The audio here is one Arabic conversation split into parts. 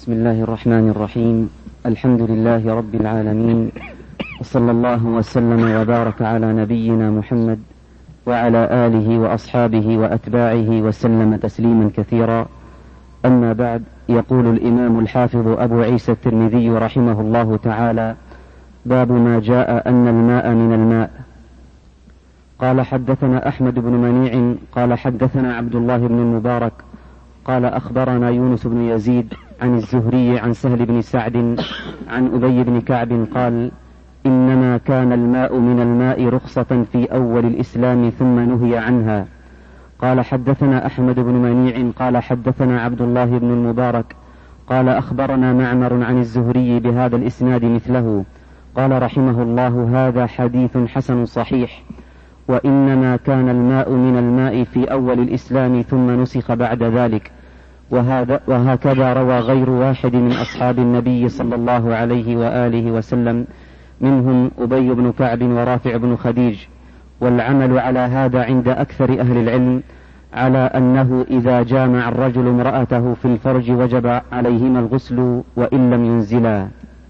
بسم الله الرحمن الرحيم. الحمد لله رب العالمين، وصلى الله وسلم وبارك على نبينا محمد وعلى آله وأصحابه وأتباعه وسلم تسليما كثيرا. أما بعد، يقول الإمام الحافظ أبو عيسى الترمذي رحمه الله تعالى: باب ما جاء أن الماء من الماء. قال: حدثنا أحمد بن منيع قال حدثنا عبد الله بن المبارك قال أخبرنا يونس بن يزيد عن الزهري عن سهل بن سعد عن أبي بن كعب قال: إنما كان الماء من الماء رخصة في أول الإسلام ثم نهي عنها. قال: حدثنا أحمد بن منيع قال حدثنا عبد الله بن المبارك قال أخبرنا معمر عن الزهري بهذا الإسناد مثله. قال رحمه الله: هذا حديث حسن صحيح. وإنما كان الماء من الماء في أول الإسلام ثم نسخ بعد ذلك. وهكذا روى غير واحد من أصحاب النبي صلى الله عليه وآله وسلم، منهم أبي بن كعب ورافع بن خديج. والعمل على هذا عند أكثر أهل العلم على أنه إذا جامع الرجل امرأته في الفرج وجب عليهما الغسل وإن لم ينزلا.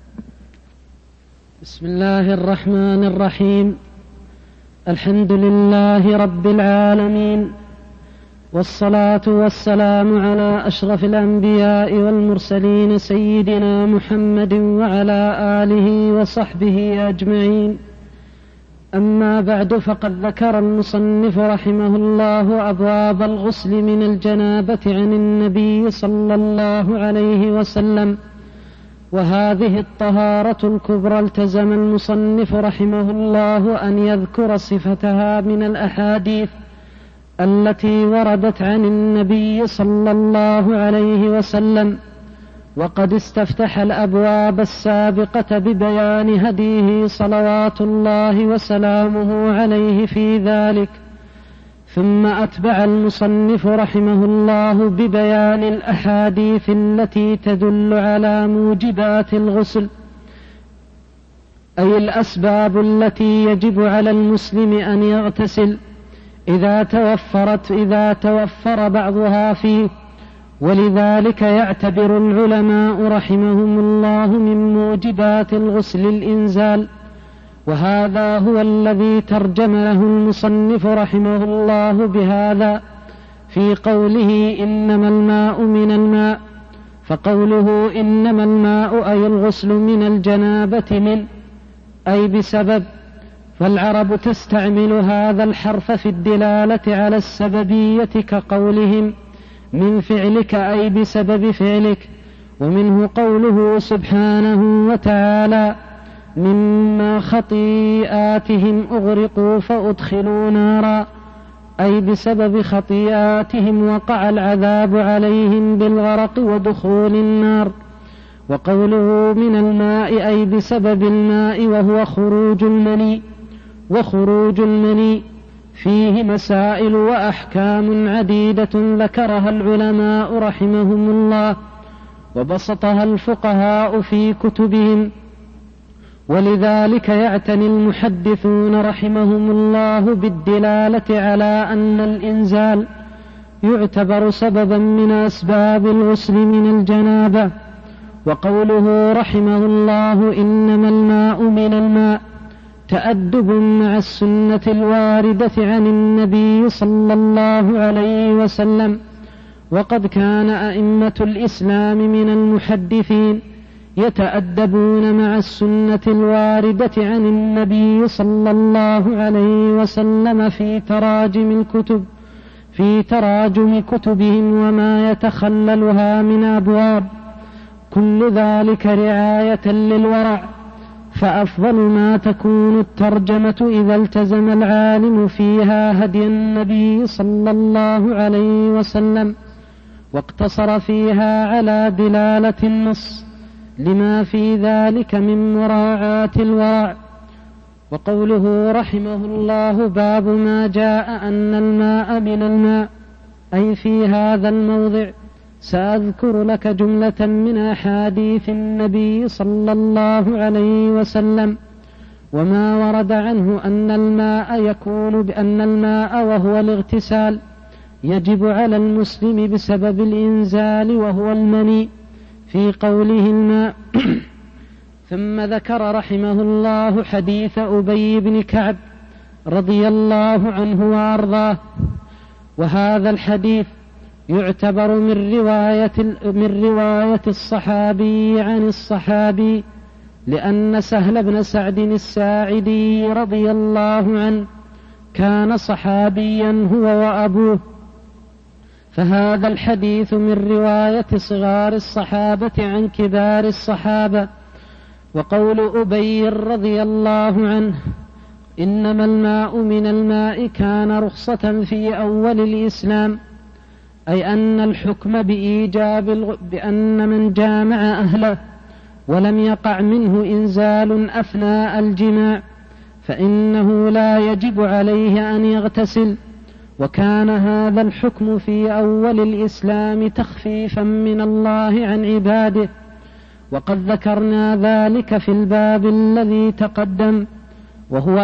بسم الله الرحمن الرحيم. الحمد لله رب العالمين، والصلاة والسلام على أشرف الأنبياء والمرسلين سيدنا محمد وعلى آله وصحبه أجمعين. أما بعد، فقد ذكر المصنف رحمه الله أبواب الغسل من الجنابة عن النبي صلى الله عليه وسلم، وهذه الطهارة الكبرى التزم المصنف رحمه الله أن يذكر صفتها من الأحاديث التي وردت عن النبي صلى الله عليه وسلم، وقد استفتح الأبواب السابقة ببيان هديه صلوات الله وسلامه عليه في ذلك، ثم أتبع المصنف رحمه الله ببيان الأحاديث التي تدل على موجبات الغسل، أي الأسباب التي يجب على المسلم أن يغتسل إذا توفر بعضها فيه. ولذلك يعتبر العلماء رحمهم الله من موجبات الغسل الإنزال، وهذا هو الذي ترجم له المصنف رحمه الله بهذا في قوله: إنما الماء من الماء. فقوله إنما الماء أي الغسل من الجنابة أي بسبب، فالعرب تستعمل هذا الحرف في الدلالة على السببية، كقولهم من فعلك أي بسبب فعلك. ومنه قوله سبحانه وتعالى: مما خطيئاتهم أغرقوا فأدخلوا نارا، أي بسبب خطيئاتهم وقع العذاب عليهم بالغرق ودخول النار. وقوله من الماء أي بسبب الماء وهو خروج المني، وخروج المني فيه مسائل وأحكام عديدة ذكرها العلماء رحمهم الله وبسطها الفقهاء في كتبهم، ولذلك يعتني المحدثون رحمهم الله بالدلالة على أن الإنزال يعتبر سببا من أسباب الغسل من الجنابة. وقوله رحمه الله إنما الماء من الماء تأدب مع السنة الواردة عن النبي صلى الله عليه وسلم. وقد كان أئمة الإسلام من المحدثين يتأدبون مع السنة الواردة عن النبي صلى الله عليه وسلم في تراجم كتبهم وما يتخللها من أبواب، كل ذلك رعاية للورع. فأفضل ما تكون الترجمة إذا التزم العالم فيها هدي النبي صلى الله عليه وسلم واقتصر فيها على دلالة النص، لما في ذلك من مراعاة الورع. وقوله رحمه الله باب ما جاء أن الماء من الماء، أي في هذا الموضع سأذكر لك جملة من أحاديث النبي صلى الله عليه وسلم وما ورد عنه أن الماء يكون بأن الماء وهو الاغتسال يجب على المسلم بسبب الإنزال وهو المني، في قوله الماء. ثم ذكر رحمه الله حديث أبي بن كعب رضي الله عنه وأرضاه. وهذا الحديث يعتبر من رواية الصحابي عن الصحابي، لأن سهل بن سعد الساعدي رضي الله عنه كان صحابيا هو وأبوه، فهذا الحديث من رواية صغار الصحابة عن كبار الصحابة. وقول أبي رضي الله عنه إنما الماء من الماء كان رخصة في أول الإسلام، أي أن الحكم بأن من جامع أهله ولم يقع منه إنزال أثناء الجماع فإنه لا يجب عليه أن يغتسل. وكان هذا الحكم في أول الإسلام تخفيفا من الله عن عباده، وقد ذكرنا ذلك في الباب الذي تقدم، وهو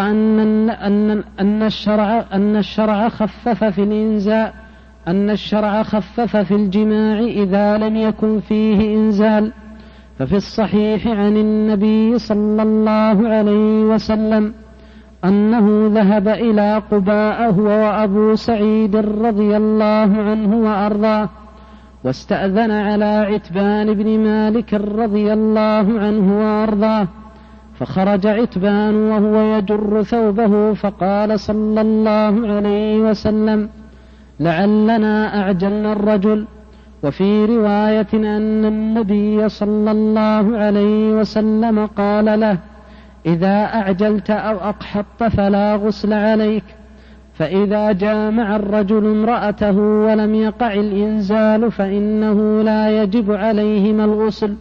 أن الشرع خفف في الإنزال، أن الشرع خفف في الجماع إذا لم يكن فيه إنزال. ففي الصحيح عن النبي صلى الله عليه وسلم أنه ذهب إلى قباء هو وأبو سعيد رضي الله عنه وأرضاه، واستأذن على عتبان بن مالك رضي الله عنه وأرضاه، فخرج عتبان وهو يجر ثوبه، فقال صلى الله عليه وسلم لعلنا أعجلنا الرجل. وفي رواية أن النبي صلى الله عليه وسلم قال له إذا أعجلت أو أقحطت فلا غسل عليك. فإذا جامع الرجل امرأته ولم يقع الإنزال فإنه لا يجب عليهما الغسل.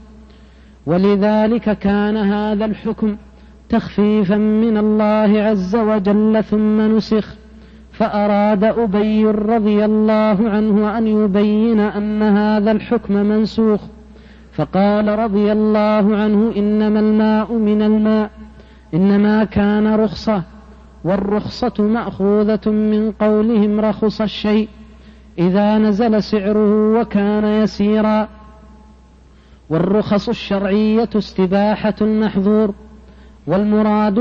ولذلك كان هذا الحكم تخفيفا من الله عز وجل ثم نسخ. فأراد أبي رضي الله عنه أن يبين أن هذا الحكم منسوخ، فقال رضي الله عنه إنما الماء من الماء إنما كان رخصة، والرخصة مأخوذة من قولهم رخص الشيء إذا نزل سعره وكان يسيرا. والرخص الشرعية استباحة المحظور، والمراد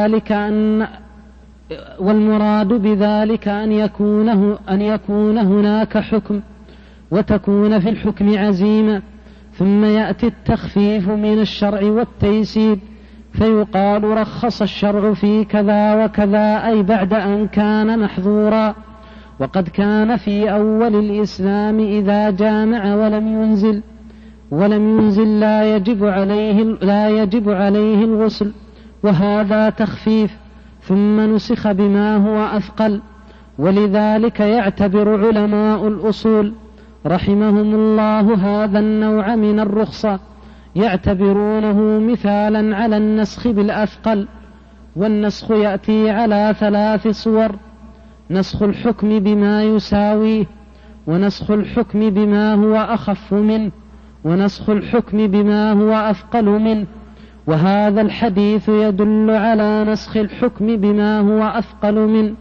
بذلك أن يكون هناك حكم وتكون في الحكم عزيمة، ثم يأتي التخفيف من الشرع والتيسير فيقال رخص الشرع في كذا وكذا، أي بعد أن كان محظورا. وقد كان في أول الإسلام إذا جامع ولم ينزل لا يجب عليه الغسل، وهذا تخفيف، ثم نسخ بما هو أثقل. ولذلك يعتبر علماء الأصول رحمهم الله هذا النوع من الرخصة يعتبرونه مثالا على النسخ بالأثقل. والنسخ يأتي على 3 صور: نسخ الحكم بما يساويه، ونسخ الحكم بما هو أخف منه، ونسخ الحكم بما هو أثقل منه. وهذا الحديث يدل على نسخ الحكم بما هو أثقل منه،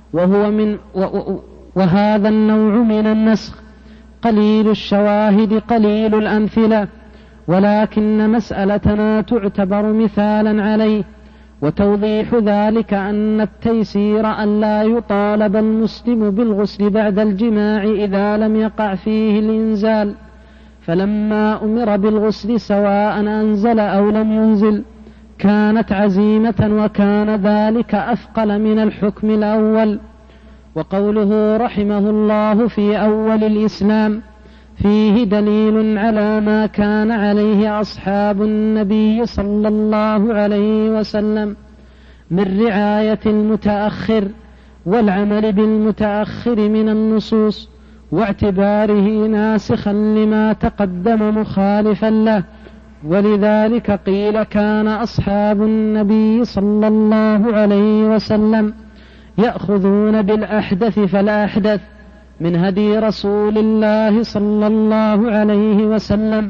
وهذا النوع من النسخ قليل الشواهد قليل الأمثلة، ولكن مسألتنا تعتبر مثالا عليه. وتوضيح ذلك أن التيسير أن لا يطالب المسلم بالغسل بعد الجماع إذا لم يقع فيه الإنزال، فلما أمر بالغسل سواء أنزل أو لم ينزل كانت عزيمة، وكان ذلك أثقل من الحكم الأول. وقوله رحمه الله في أول الإسلام فيه دليل على ما كان عليه أصحاب النبي صلى الله عليه وسلم من رعاية المتأخر والعمل بالمتأخر من النصوص، واعتباره ناسخا لما تقدم مخالفا له. ولذلك قيل كان أصحاب النبي صلى الله عليه وسلم يأخذون بالأحدث فالأحدث من هدي رسول الله صلى الله عليه وسلم.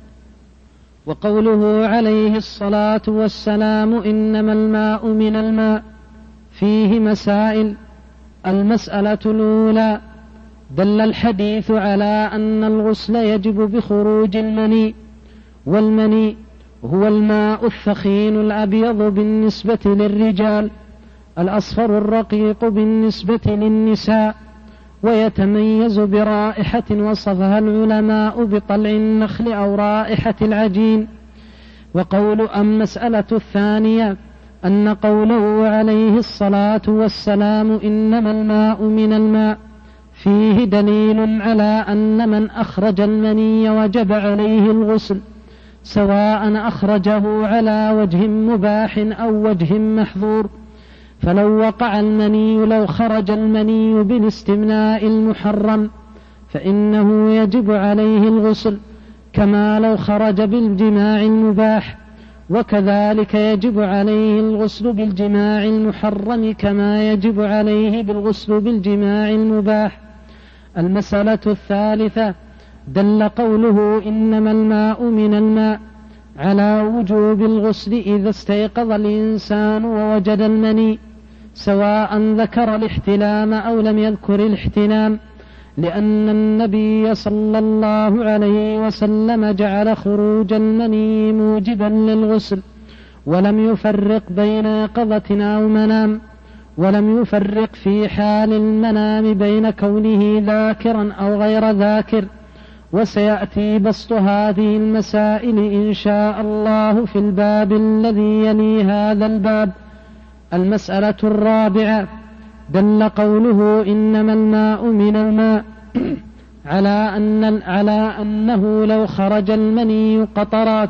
وقوله عليه الصلاة والسلام إنما الماء من الماء فيه مسائل. المسألة الأولى: دل الحديث على أن الغسل يجب بخروج المني، والمني هو الماء الثخين الأبيض بالنسبة للرجال، الأصفر الرقيق بالنسبة للنساء، ويتميز برائحة وصفها العلماء بطلع النخل أو رائحة العجين. وقول المسألة الثانية أن قوله عليه الصلاة والسلام إنما الماء من الماء فيه دليل على أن من أخرج المني وجب عليه الغسل، سواء أخرجه على وجه مباح أو وجه محظور. فلو خرج المني بالاستمناء المحرم فإنه يجب عليه الغسل، كما لو خرج بالجماع المباح، وكذلك يجب عليه الغسل بالجماع المحرم كما يجب عليه بالغسل بالجماع المباح. المسألة الثالثة دل قوله إنما الماء من الماء على وجوب الغسل إذا استيقظ الإنسان ووجد المني، سواء ذكر الاحتلام أو لم يذكر الاحتلام، لأن النبي صلى الله عليه وسلم جعل خروج المني موجبا للغسل، ولم يفرق بين يقظة أو منام، ولم يفرق في حال المنام بين كونه ذاكرا أو غير ذاكر. وسيأتي بسط هذه المسائل إن شاء الله في الباب الذي يلي هذا الباب. المسألة الرابعة دل قوله إنما الماء من الماء على أنه لو خرج المني قطرات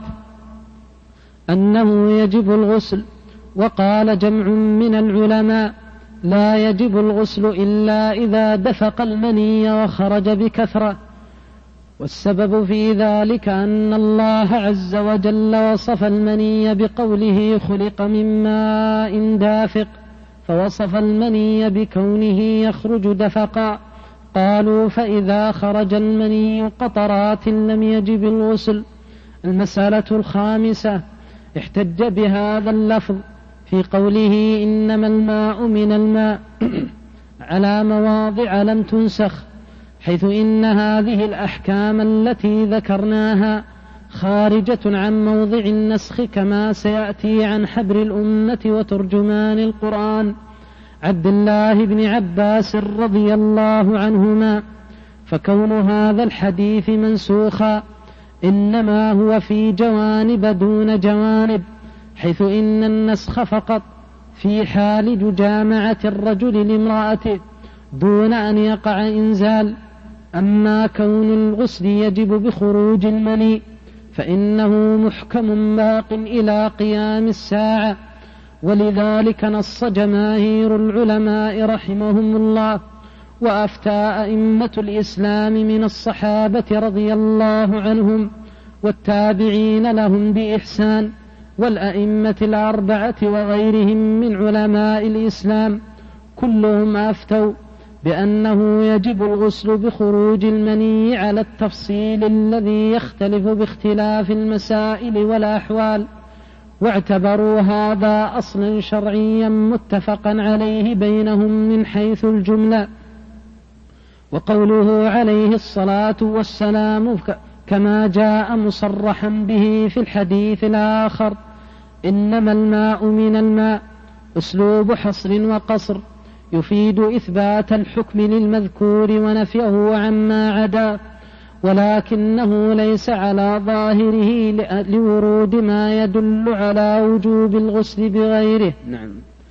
أنه يجب الغسل. وقال جمع من العلماء لا يجب الغسل إلا إذا دفق المني وخرج بكثرة، والسبب في ذلك أن الله عز وجل وصف المني بقوله خلق من ماء دافق، فوصف المني بكونه يخرج دفقا. قالوا فإذا خرج المني قطرات لم يجب الغسل. المسألة الخامسة احتج بهذا اللفظ في قوله إنما الماء من الماء على مواضع لم تنسخ، حيث إن هذه الأحكام التي ذكرناها خارجة عن موضع النسخ، كما سيأتي عن حبر الأمة وترجمان القرآن عبد الله بن عباس رضي الله عنهما. فكون هذا الحديث منسوخا إنما هو في جوانب دون جوانب، حيث إن النسخ فقط في حال مجامعة الرجل لامرأته دون أن يقع إنزال. أما كون الغسل يجب بخروج المني فإنه محكم باق إلى قيام الساعة، ولذلك نص جماهير العلماء رحمهم الله، وأفتى أئمة الإسلام من الصحابة رضي الله عنهم والتابعين لهم بإحسان والأئمة الأربعة وغيرهم من علماء الإسلام، كلهم أفتوا بأنه يجب الغسل بخروج المني على التفصيل الذي يختلف باختلاف المسائل والأحوال، واعتبروا هذا أصلا شرعيا متفقا عليه بينهم من حيث الجملة. وقوله عليه الصلاة والسلام كما جاء مصرحا به في الحديث الآخر إنما الماء من الماء أسلوب حصر وقصر يفيد إثبات الحكم للمذكور ونفيه عما عدا، ولكنه ليس على ظاهره لورود ما يدل على وجوب الغسل بغيره. نعم.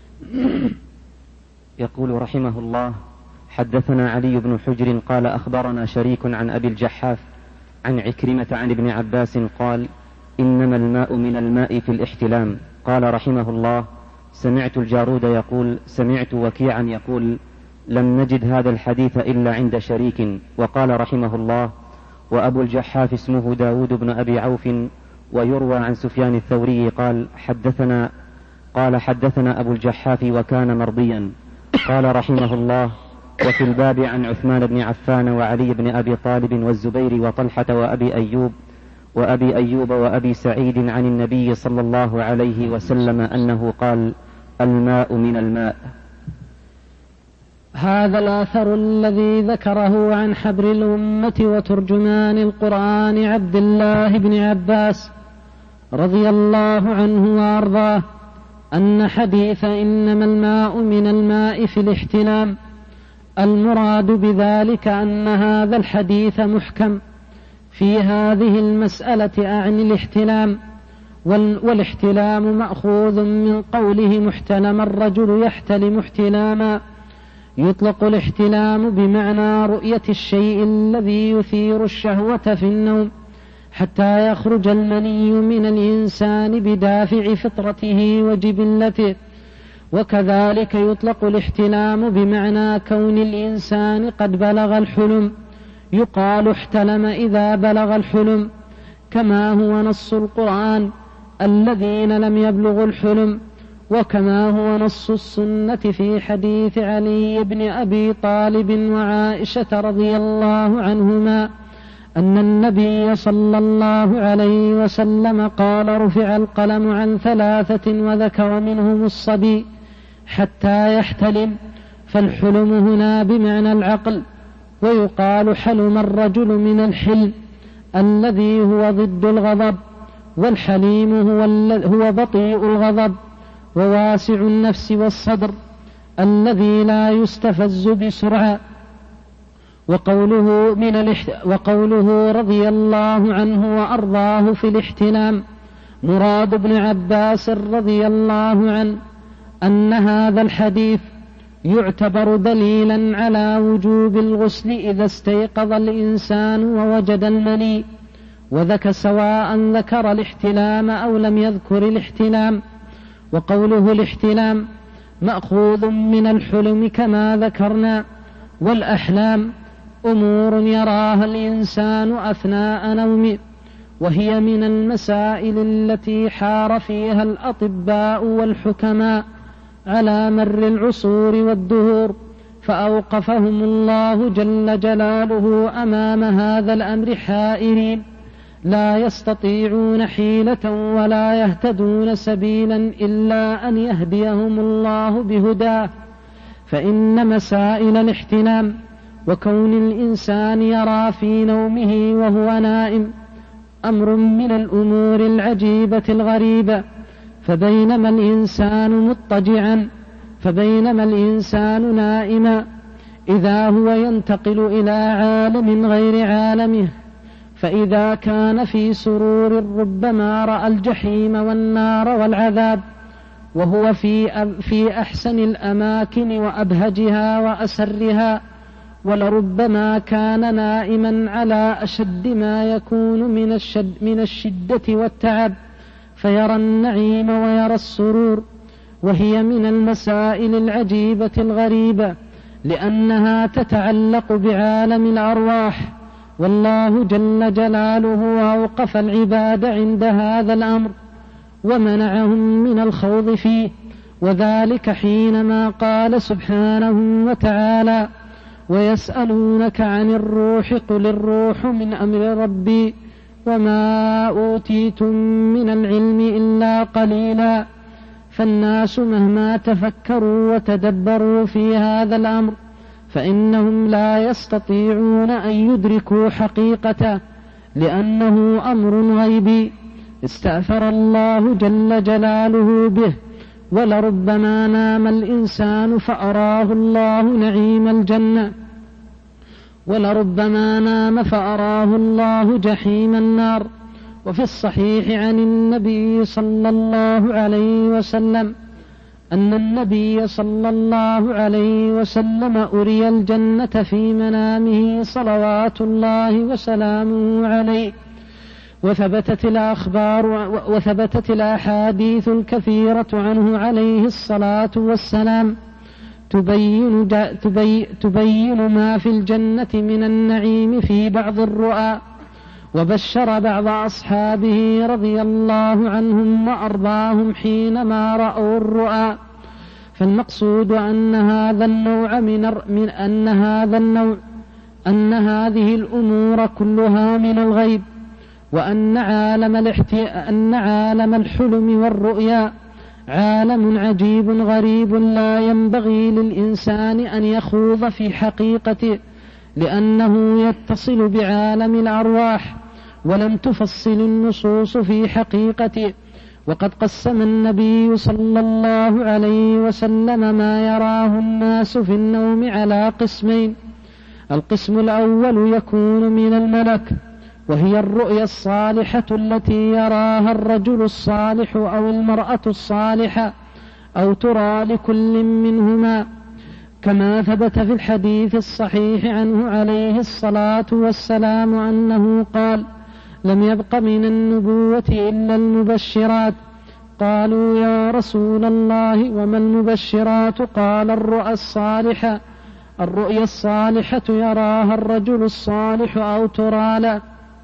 يقول رحمه الله: حدثنا علي بن حجر قال أخبرنا شريك عن أبي الجحاف عن عكرمة عن ابن عباس قال: إنما الماء من الماء في الاحتلام. قال رحمه الله: سمعت الجارود يقول سمعت وكيعا يقول لم نجد هذا الحديث إلا عند شريك. وقال رحمه الله: وأبو الجحاف اسمه داود بن أبي عوف، ويروى عن سفيان الثوري قال حدثنا أبو الجحاف وكان مرضيا. قال رحمه الله: وفي الباب عن عثمان بن عفان وعلي بن أبي طالب والزبير وطلحة وأبي أيوب وأبي سعيد عن النبي صلى الله عليه وسلم أنه قال: الماء من الماء. هذا الآثر الذي ذكره عن حبر الأمة وترجمان القرآن عبد الله بن عباس رضي الله عنه وأرضاه أن حديث إنما الماء من الماء في الاحتلام المراد بذلك أن هذا الحديث محكم في هذه المسألة أعني الاحتلام، والاحتلام مأخوذ من قوله محتلم الرجل يحتلم احتلاما. يطلق الاحتلام بمعنى رؤية الشيء الذي يثير الشهوة في النوم حتى يخرج المني من الإنسان بدافع فطرته وجبلته. وكذلك يطلق الاحتلام بمعنى كون الإنسان قد بلغ الحلم، يقال احتلم إذا بلغ الحلم، كما هو نص القرآن الذين لم يبلغوا الحلم، وكما هو نص السنة في حديث علي بن أبي طالب وعائشة رضي الله عنهما أن النبي صلى الله عليه وسلم قال رفع القلم عن 3 وذكر منهم الصبي حتى يحتلم. فالحلم هنا بمعنى العقل، ويقال حلم الرجل من الحلم الذي هو ضد الغضب، والحليم هو بطيء الغضب وواسع النفس والصدر الذي لا يستفز بسرعة. وقوله رضي الله عنه وأرضاه في الاحتلام مراد ابن عباس رضي الله عنه أن هذا الحديث يعتبر دليلا على وجوب الغسل إذا استيقظ الإنسان ووجد المني، وذاك سواء ذكر الاحتلام أو لم يذكر الاحتلام. وقوله الاحتلام مأخوذ من الحلم كما ذكرنا، والأحلام أمور يراها الإنسان أثناء نومه، وهي من المسائل التي حار فيها الأطباء والحكماء على مر العصور والدهور، فأوقفهم الله جل جلاله أمام هذا الأمر حائرين لا يستطيعون حيلة ولا يهتدون سبيلا إلا أن يهديهم الله بهداه. فإن مسائل الاحتلام وكون الإنسان يرى في نومه وهو نائم أمر من الأمور العجيبة الغريبة، فبينما الإنسان نائما إذا هو ينتقل إلى عالم غير عالمه، فإذا كان في سرور ربما رأى الجحيم والنار والعذاب وهو في أحسن الأماكن وأبهجها وأسرها، ولربما كان نائما على أشد ما يكون من الشدة والتعب فيرى النعيم ويرى السرور. وهي من المسائل العجيبة الغريبة لأنها تتعلق بعالم الأرواح، والله جل جلاله أوقف العباد عند هذا الأمر ومنعهم من الخوض فيه، وذلك حينما قال سبحانه وتعالى ويسألونك عن الروح قل الروح من أمر ربي وما أوتيتم من العلم إلا قليلا. فالناس مهما تفكروا وتدبروا في هذا الأمر فإنهم لا يستطيعون أن يدركوا حقيقته، لأنه أمر غيبي استأثر الله جل جلاله به. ولربما نام الإنسان فأراه الله نعيم الجنة، ولربما نام فأراه الله جحيم النار. وفي الصحيح عن النبي صلى الله عليه وسلم أن النبي صلى الله عليه وسلم أري الجنة في منامه صلوات الله وسلامه عليه. وثبتت الأحاديث الكثيرة عنه عليه الصلاة والسلام تبين ما في الجنة من النعيم في بعض الرؤى، وبشر بعض أصحابه رضي الله عنهم وأرضاهم حينما رأوا الرؤى. فالمقصود أن هذه الأمور كلها من الغيب، وأن عالم الحلم والرؤيا عالم عجيب غريب لا ينبغي للإنسان أن يخوض في حقيقته، لأنه يتصل بعالم الأرواح، ولم تفصل النصوص في حقيقته. وقد قسم النبي صلى الله عليه وسلم ما يراه الناس في النوم على قسمين: القسم الأول يكون من الملك، وهي الرؤيا الصالحة التي يراها الرجل الصالح أو المرأة الصالحة، أو ترى لكل منهما، كما ثبت في الحديث الصحيح عنه عليه الصلاة والسلام أنه قال: لم يبق من النبوة إلا المبشرات. قالوا: يا رسول الله وما المبشرات؟ قال: الرؤيا الصالحة يراها الرجل الصالح أو ترى له.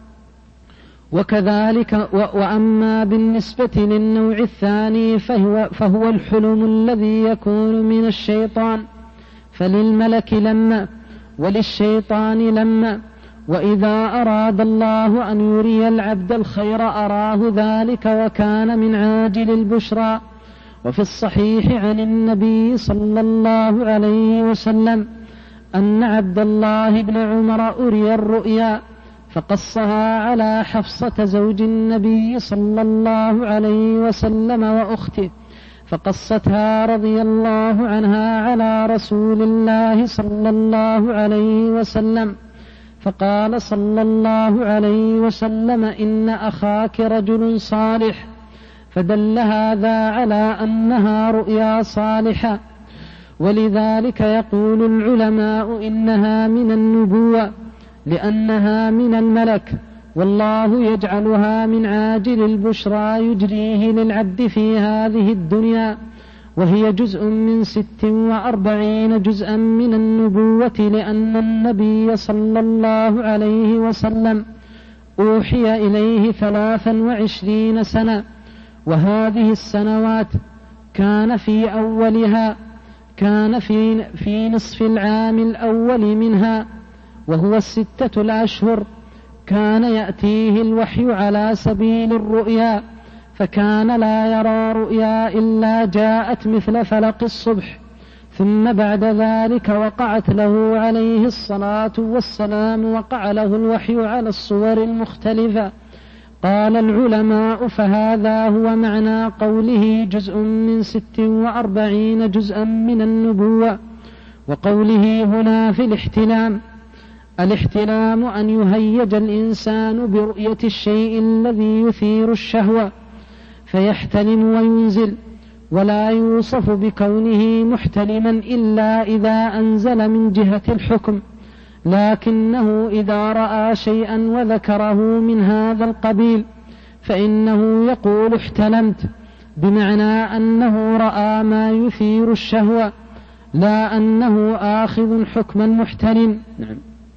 وكذلك وأما بالنسبة للنوع الثاني فهو الحلم الذي يكون من الشيطان، فللملك لما وللشيطان لما، وإذا أراد الله أن يري العبد الخير أراه ذلك، وكان من عاجل البشرى. وفي الصحيح عن النبي صلى الله عليه وسلم أن عبد الله بن عمر أري الرؤيا فقصها على حفصة زوج النبي صلى الله عليه وسلم وأخته، فقصتها رضي الله عنها على رسول الله صلى الله عليه وسلم، فقال صلى الله عليه وسلم: إن أخاك رجل صالح، فدل هذا على أنها رؤيا صالحة. ولذلك يقول العلماء إنها من النبوة، لأنها من الملك، والله يجعلها من عاجل البشرى يجريه للعبد في هذه الدنيا، وهي جزء من 46 جزءا من النبوة، لأن النبي صلى الله عليه وسلم أوحي إليه 23 سنة، وهذه السنوات كان في أولها في نصف العام الأول منها، وهو 6 الأشهر، كان يأتيه الوحي على سبيل الرؤيا، فكان لا يرى رؤيا إلا جاءت مثل فلق الصبح، ثم بعد ذلك وقعت له عليه الصلاة والسلام وقع له الوحي على الصور المختلفة. قال العلماء: فهذا هو معنى قوله جزء من 46 جزءا من النبوة. وقوله هنا في الاحتلام أن يهيج الإنسان برؤية الشيء الذي يثير الشهوة فيحتلم وينزل، ولا يوصف بكونه محتلما إلا إذا أنزل من جهة الحكم، لكنه إذا رأى شيئا وذكره من هذا القبيل فإنه يقول احتلمت، بمعنى أنه رأى ما يثير الشهوة، لا أنه آخذ حكما محتلم. نعم.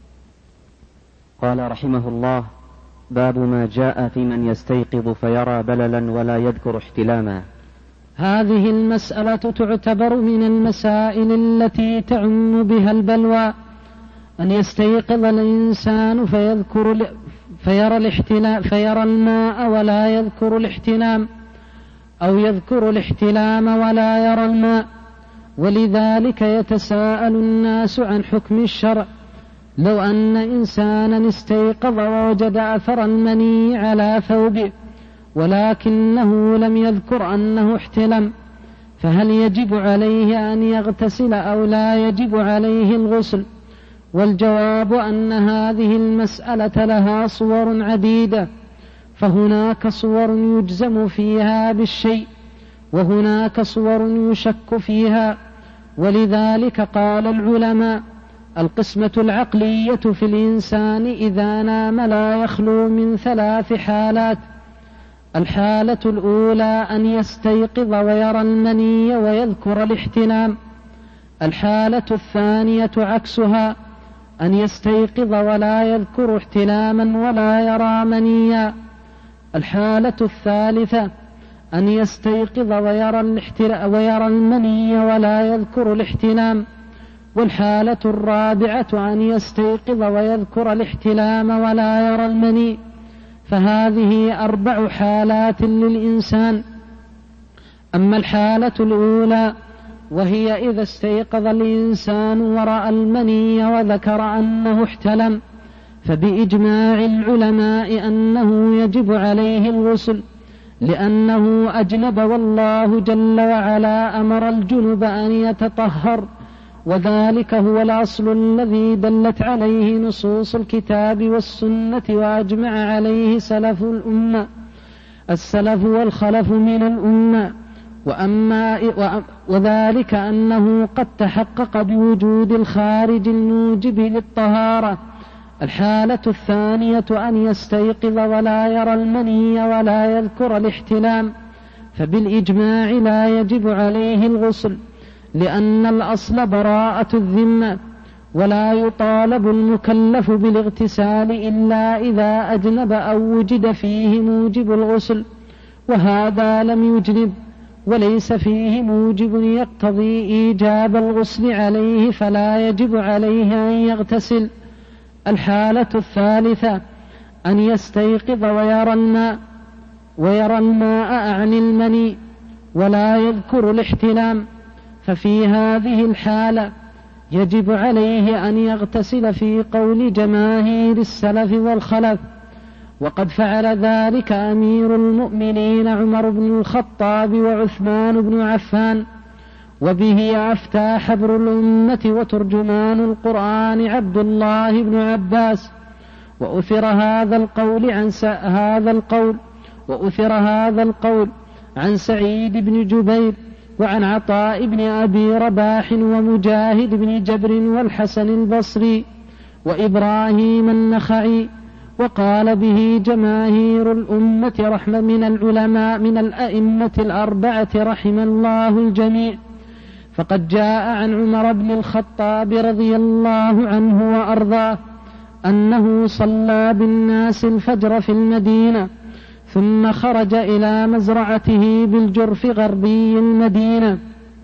قال رحمه الله: باب ما جاء في من يستيقظ فيرى بللا ولا يذكر احتلاما. هذه المسألة تعتبر من المسائل التي تعم بها البلوى، أن يستيقظ الإنسان فيرى الماء ولا يذكر الاحتلام، أو يذكر الاحتلام ولا يرى الماء. ولذلك يتساءل الناس عن حكم الشرع: لو أن إنسانا استيقظ ووجد أثر المني على ثوبه ولكنه لم يذكر أنه احتلم، فهل يجب عليه أن يغتسل أو لا يجب عليه الغسل؟ والجواب أن هذه المسألة لها صور عديدة، فهناك صور يجزم فيها بالشيء، وهناك صور يشك فيها. ولذلك قال العلماء: القسمة العقلية في الإنسان إذا نام لا يخلو من 3 حالات: الحالة الأولى أن يستيقظ ويرى المني ويذكر الاحتلام. الحالة الثانية عكسها: أن يستيقظ ولا يذكر احتلاما ولا يرى منيا. الحالة الثالثة: أن يستيقظ ويرى المني ولا يذكر الاحتلام. والحالة الرابعة أن يستيقظ ويذكر الاحتلام ولا يرى المني. فهذه 4 حالات للإنسان. أما الحالة الأولى وهي إذا استيقظ الإنسان ورأى المني وذكر أنه احتلم، فبإجماع العلماء أنه يجب عليه الغسل لأنه أجنب، والله جل وعلا أمر الجنب أن يتطهر، وذلك هو الأصل الذي دلت عليه نصوص الكتاب والسنة وأجمع عليه سلف الأمة، السلف والخلف من الأمة. وذلك أنه قد تحقق بوجود الخارج الموجب للطهارة. الحالة الثانية أن يستيقظ ولا يرى المني ولا يذكر الاحتلام، فبالإجماع لا يجب عليه الغسل لأن الأصل براءة الذمة، ولا يطالب المكلف بالاغتسال إلا إذا أجنب أو وجد فيه موجب الغسل، وهذا لم يجنب وليس فيه موجب يقتضي إيجاب الغسل عليه فلا يجب عليه أن يغتسل. الحالة الثالثة أن يستيقظ ويرى الماء أعني المني ولا يذكر الاحتلام، ففي هذه الحالة يجب عليه أن يغتسل في قول جماهير السلف والخلف، وقد فعل ذلك أمير المؤمنين عمر بن الخطاب وعثمان بن عفان، وبه أفتى حبر الأمة وترجمان القرآن عبد الله بن عباس، وأثر هذا القول عن سعيد بن جبير وعن عطاء بن أبي رباح ومجاهد بن جبر والحسن البصري وإبراهيم النخعي، وقال به جماهير الأمة رحمة من العلماء من الأئمة الأربعة رحم الله الجميع. فقد جاء عن عمر بن الخطاب رضي الله عنه وأرضاه أنه صلى بالناس الفجر في المدينة، ثم خرج إلى مزرعته بالجرف غربي المدينة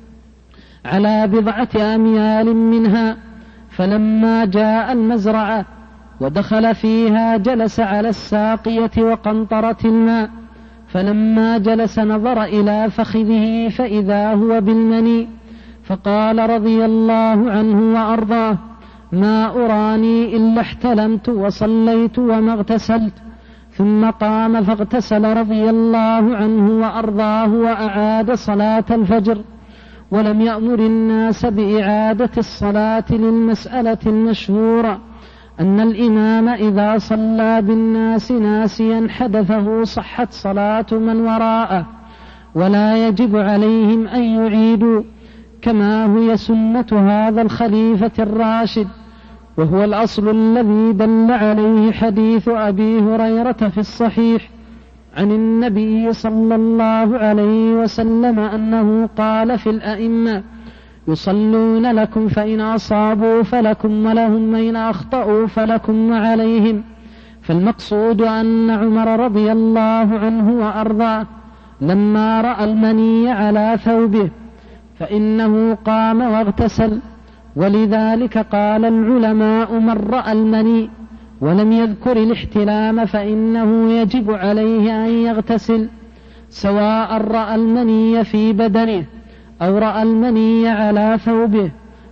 على 4 أميال منها، فلما جاء المزرعة ودخل فيها جلس على الساقية وقنطرة الماء، فلما جلس نظر إلى فخذه فإذا هو بالمني، فقال رضي الله عنه وأرضاه: ما أراني إلا احتلمت وصليت وما اغتسلت. ثم قام فاغتسل رضي الله عنه وأرضاه وأعاد صلاة الفجر، ولم يأمر الناس بإعادة الصلاة للمسألة المشهورة أن الإمام إذا صلى بالناس ناسيا حدثه صحت صلاة من وراءه ولا يجب عليهم أن يعيدوا، كما هي سنة هذا الخليفة الراشد، وهو الأصل الذي دل عليه حديث أبي هريرة في الصحيح عن النبي صلى الله عليه وسلم أنه قال في الأئمة: يصلون لكم فإن أصابوا فلكم ولهم وإن أخطأوا فلكم وعليهم. فالمقصود أن عمر رضي الله عنه وأرضاه لما رأى المني على ثوبه فإنه قام واغتسل، ولذلك قال العلماء: من رأى المني ولم يذكر الاحتلام فإنه يجب عليه أن يغتسل، سواء رأى المني في بدنه أو رأى المني على ثوبه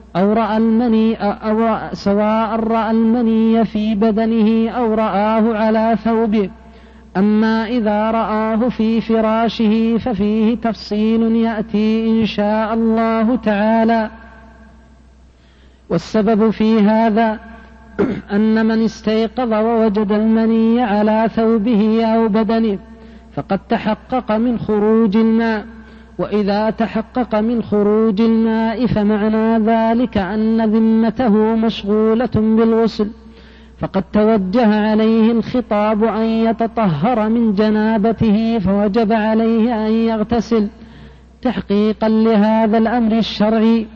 سواء رأى المني في بدنه أو رآه على ثوبه. أما إذا رآه في فراشه ففيه تفصيل يأتي إن شاء الله تعالى. والسبب في هذا أن من استيقظ ووجد المني على ثوبه أو بدنه فقد تحقق من خروج الماء، وإذا تحقق من خروج الماء فمعنى ذلك أن ذمته مشغولة بالغسل، فقد توجه عليه الخطاب أن يتطهر من جنابته، فوجب عليه أن يغتسل تحقيقا لهذا الأمر الشرعي.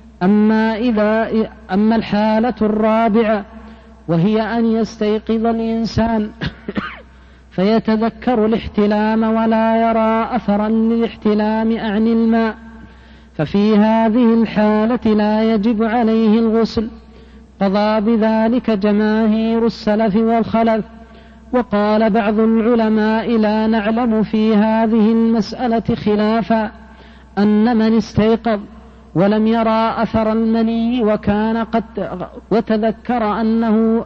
أما الحالة الرابعة وهي أن يستيقظ الإنسان فيتذكر الاحتلام ولا يرى أثرا للاحتلام عن الماء، ففي هذه الحالة لا يجب عليه الغسل، قضى بذلك جماهير السلف والخلف. وقال بعض العلماء: لا نعلم في هذه المسألة خلافا، أن من استيقظ ولم يرى أثر المني وتذكر أنه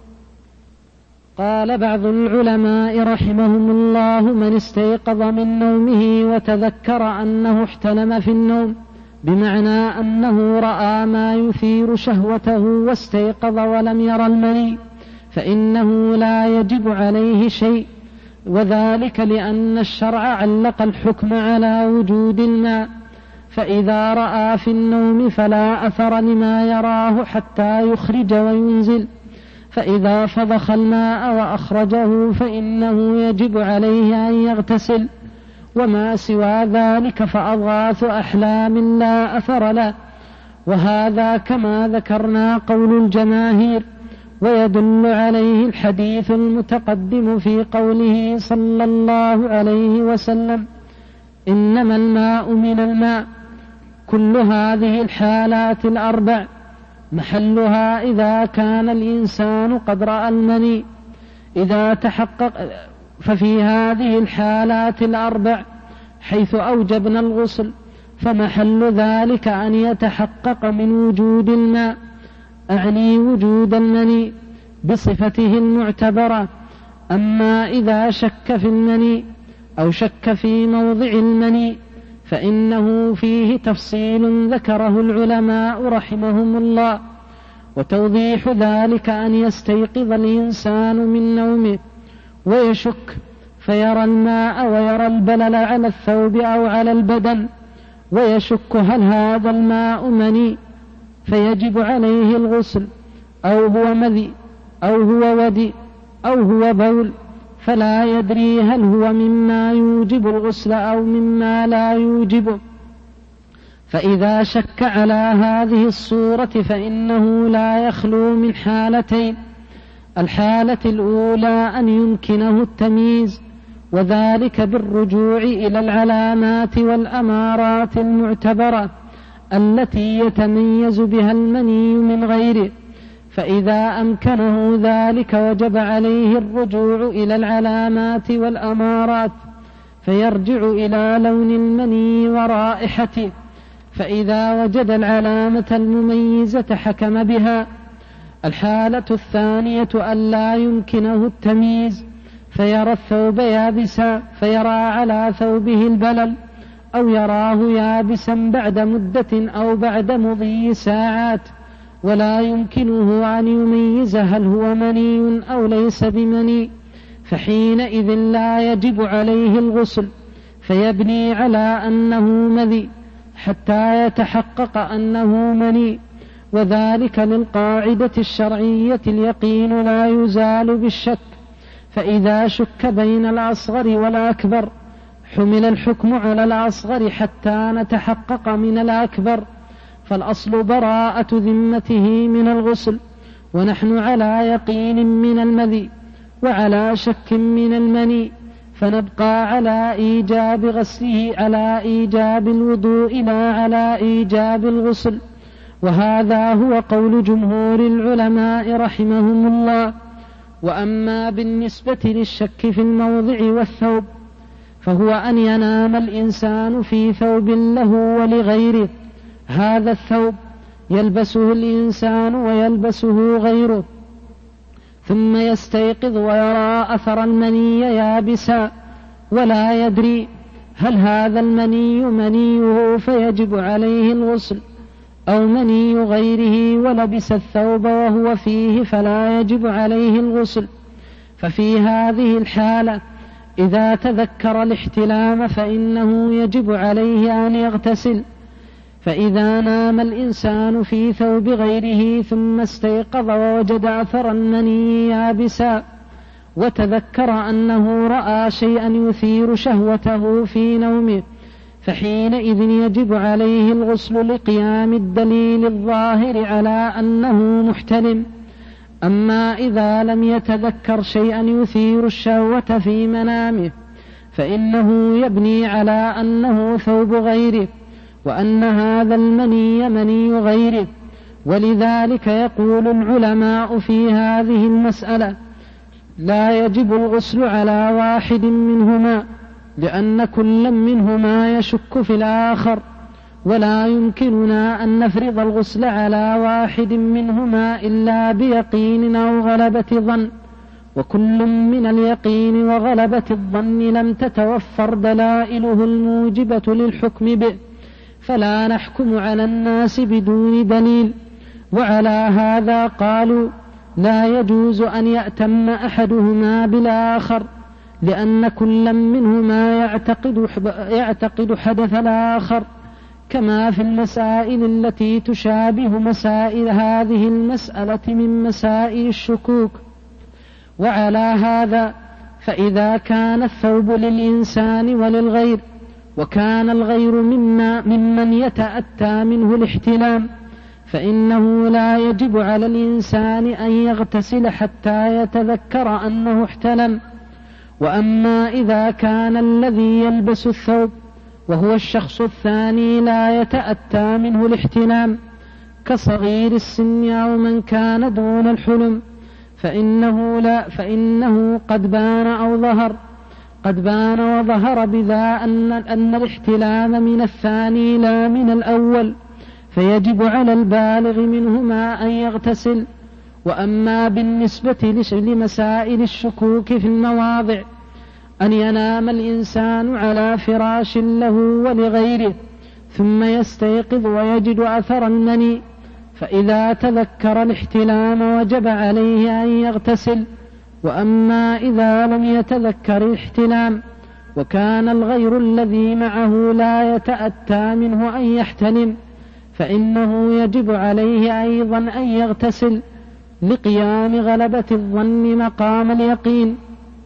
قال بعض العلماء رحمهم الله من استيقظ من نومه وتذكر أنه احتلم في النوم بمعنى أنه رأى ما يثير شهوته واستيقظ ولم ير المني فإنه لا يجب عليه شيء، وذلك لأن الشرع علق الحكم على وجود الماء، فإذا رأى في النوم فلا أثر لما يراه حتى يخرج وينزل، فإذا فضخ الماء وأخرجه فإنه يجب عليه أن يغتسل، وما سوى ذلك فأضغاث أحلام لا أثر له، وهذا كما ذكرنا قول الجماهير، ويدل عليه الحديث المتقدم في قوله صلى الله عليه وسلم إنما الماء من الماء. كل هذه الحالات الأربع محلها إذا كان الإنسان قد رأى المني إذا تحقق، ففي هذه الحالات الأربع حيث أوجبنا الغسل فمحل ذلك أن يتحقق من وجود الماء، أعني وجود المني بصفته المعتبرة. أما إذا شك في المني أو شك في موضع المني فإنه فيه تفصيل ذكره العلماء رحمهم الله، وتوضيح ذلك أن يستيقظ الإنسان من نومه ويشك فيرى الماء ويرى البلل على الثوب أو على البدن، ويشك هل هذا الماء مني فيجب عليه الغسل أو هو مذي أو هو ودي أو هو بول، فلا يدري هل هو مما يوجب الغسل أو مما لا يوجبه. فإذا شك على هذه الصورة فإنه لا يخلو من حالتين: الحالة الأولى أن يمكنه التمييز، وذلك بالرجوع إلى العلامات والأمارات المعتبرة التي يتميز بها المني من غيره، فإذا أمكنه ذلك وجب عليه الرجوع إلى العلامات والأمارات فيرجع إلى لون المني ورائحته، فإذا وجد العلامة المميزة حكم بها. الحالة الثانية أن لا يمكنه التمييز فيرى الثوب يابسا فيرى على ثوبه البلل، أو يراه يابسا بعد مدة أو بعد مضي ساعات ولا يمكنه أن يميز هل هو مني أو ليس بمني، فحينئذ لا يجب عليه الغسل فيبني على أنه مذي حتى يتحقق أنه مني، وذلك للقاعدة الشرعية اليقين لا يزال بالشك، فإذا شك بين الأصغر والأكبر حمل الحكم على الأصغر حتى نتحقق من الأكبر، فالأصل براءة ذمته من الغسل، ونحن على يقين من المذي وعلى شك من المني، فنبقى على إيجاب غسله على إيجاب الوضوء لا على إيجاب الغسل، وهذا هو قول جمهور العلماء رحمهم الله. وأما بالنسبة للشك في الموضع والثوب فهو أن ينام الإنسان في ثوب له ولغيره، هذا الثوب يلبسه الإنسان ويلبسه غيره، ثم يستيقظ ويرى أثر المني يابسا ولا يدري هل هذا المني منيه فيجب عليه الغسل أو مني غيره، ولبس الثوب وهو فيه فلا يجب عليه الغسل. ففي هذه الحالة إذا تذكر الاحتلام فإنه يجب عليه أن يغتسل. فإذا نام الإنسان في ثوب غيره ثم استيقظ ووجد أثر المني يابسا وتذكر أنه رأى شيئا يثير شهوته في نومه فحينئذ يجب عليه الغسل لقيام الدليل الظاهر على أنه محتلم. أما إذا لم يتذكر شيئا يثير الشهوة في منامه فإنه يبني على أنه ثوب غيره وأن هذا المني مني غيره، ولذلك يقول العلماء في هذه المسألة لا يجب الغسل على واحد منهما لأن كل منهما يشك في الآخر، ولا يمكننا أن نفرض الغسل على واحد منهما إلا بيقين أو غلبة ظن، وكل من اليقين وغلبة الظن لم تتوفر دلائله الموجبة للحكم به، فلا نحكم على الناس بدون دليل. وعلى هذا قالوا لا يجوز أن يأتم أحدهما بالآخر، لأن كل منهما يعتقد حدث الآخر، كما في المسائل التي تشابه مسائل هذه المسألة من مسائل الشكوك. وعلى هذا فإذا كان الثوب للإنسان وللغير، وكان الغير ممن يتأتى منه الاحتلام، فإنه لا يجب على الإنسان أن يغتسل حتى يتذكر أنه احتلم. وأما إذا كان الذي يلبس الثوب وهو الشخص الثاني لا يتأتى منه الاحتلام كصغير السن أو من كان دون الحلم، فإنه قد بان وظهر بذا أن الاحتلام من الثاني لا من الأول، فيجب على البالغ منهما أن يغتسل. وأما بالنسبة لمسائل الشكوك في المواضع، أن ينام الإنسان على فراش له ولغيره ثم يستيقظ ويجد أثر المني، فإذا تذكر الاحتلام وجب عليه أن يغتسل. وأما إذا لم يتذكر الاحتلام وكان الغير الذي معه لا يتأتى منه أن يحتلم، فإنه يجب عليه أيضا أن يغتسل لقيام غلبة الظن مقام اليقين.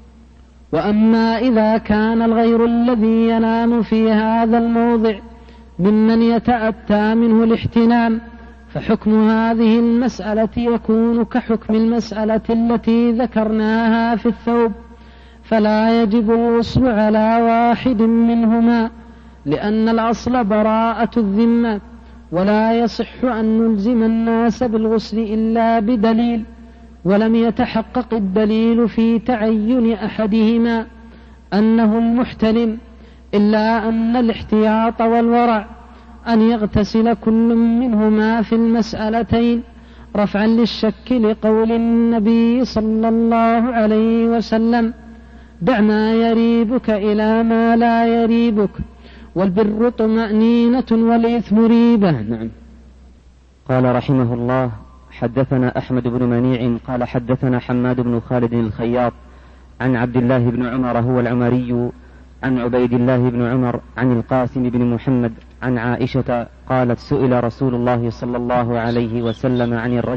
وأما إذا كان الغير الذي ينام في هذا الموضع ممن يتأتى منه الاحتلام، فحكم هذه المسألة يكون كحكم المسألة التي ذكرناها في الثوب، فلا يجب الغسل على واحد منهما، لأن الأصل براءة الذمة، ولا يصح أن نلزم الناس بالغسل إلا بدليل، ولم يتحقق الدليل في تعين أحدهما أنه المحتلم، إلا أن الاحتياط والورع أن يغتسل كل منهما في المسألتين رفعا للشك، لقول النبي صلى الله عليه وسلم: دع ما يريبك إلى ما لا يريبك، والبر طمأنينة والإثم ريبة. نعم. قال رحمه الله: حدثنا أحمد بن منيع قال حدثنا حماد بن خالد الخياط عن عبد الله بن عمر هو العمري عن عبيد الله بن عمر عن القاسم بن محمد عن عائشة قالت: سئل رسول الله صلى الله عليه وسلم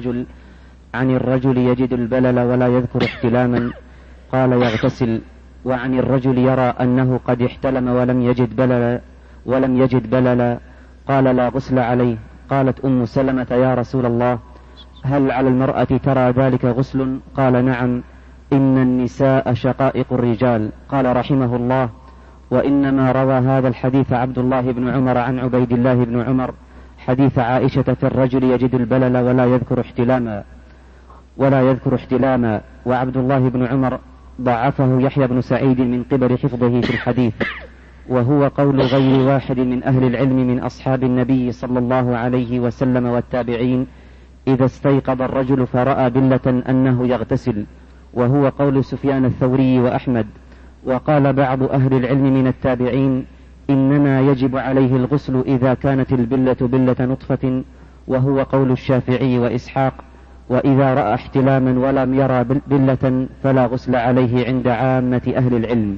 عن الرجل يجد البلل ولا يذكر احتلاما، قال: يغتسل. وعن الرجل يرى أنه قد احتلم ولم يجد بللا، قال: لا غسل عليه. قالت أم سلمة: يا رسول الله، هل على المرأة ترى ذلك غسل؟ قال: نعم، إن النساء شقائق الرجال. قال رحمه الله: وإنما روى هذا الحديث عبد الله بن عمر عن عبيد الله بن عمر حديث عائشة في الرجل يجد البلل ولا يذكر احتلاما. وعبد الله بن عمر ضعفه يحيى بن سعيد من قبل حفظه في الحديث، وهو قول غير واحد من أهل العلم من أصحاب النبي صلى الله عليه وسلم والتابعين إذا استيقظ الرجل فرأى بلة أنه يغتسل، وهو قول سفيان الثوري وأحمد. وقال بعض أهل العلم من التابعين: إنما يجب عليه الغسل إذا كانت البلة بلة نطفة، وهو قول الشافعي وإسحاق. وإذا رأى احتلاما ولم يرى بلة فلا غسل عليه عند عامة أهل العلم.